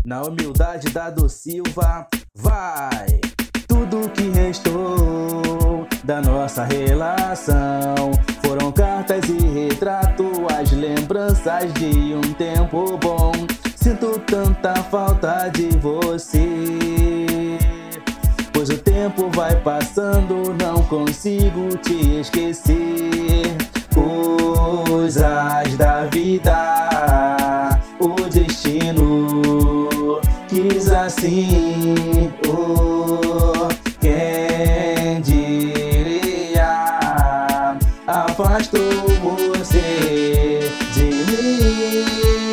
Na humildade da do Silva, vai! Tudo que restou da nossa relação foram cartas e retrato, as lembranças de um tempo bom. Sinto tanta falta de você, pois o tempo vai passando, não consigo te esquecer. Coisas da vida, o destino quis assim. Quem diria, afastou você de mim.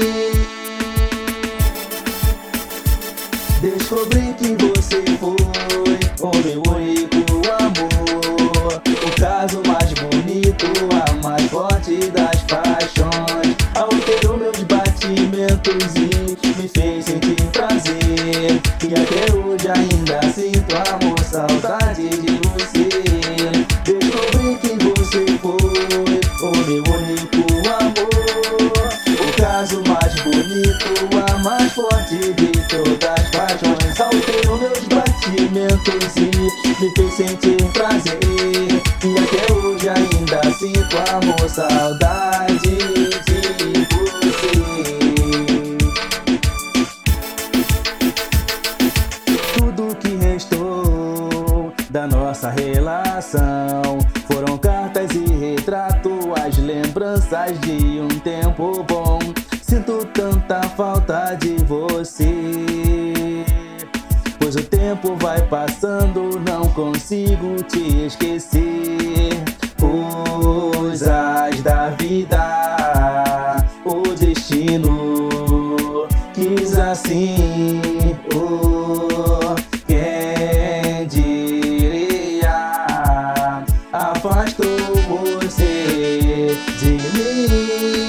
Descobri que você foi o meu único amor, o caso mais bonito, a mais forte das paixões. Alterou meus batimentos e me fez sentir prazer, e até hoje ainda sinto amor, saudade de você. Descobri que você foi o meu único amor, o caso mais bonito, a mais forte de todas as paixões. Alterou meus batimentos e me fez sentir prazer, e até hoje ainda sinto amor, saudade de você. Tudo que restou da nossa relação foram cartas e retrato, as lembranças de um tempo bom. Sinto tanta falta de você, pois o tempo vai passando, não consigo te esquecer. Coisas da vida, o destino quis assim. Quem diria, afastou você de mim.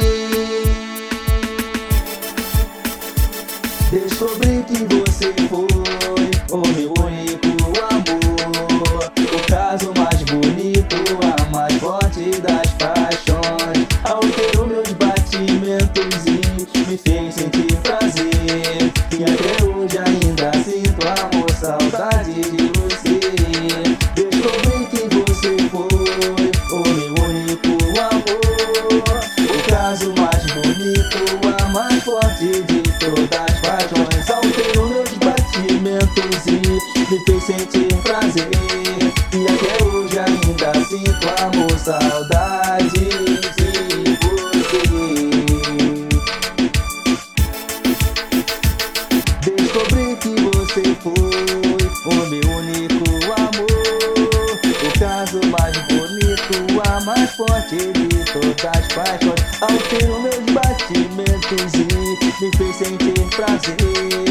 Descobri que você foi o meu único amor, o caso mais bonito, a mais forte das paixões. Alterou meus batimentos e me fez sentir prazer, e até hoje ainda sinto amor, saudade de você. Descobri que você foi o meu único amor, o caso mais bonito, a mais forte de todas as paixões. Alterou meus batimentos e me fez sentir prazer, e até hoje ainda sinto amor, saudade de você. Descobri que você foi o meu único amor, o caso mais bonito, a mais forte de todas as paixões. Alterou meus batimentos e me fez sentir prazer,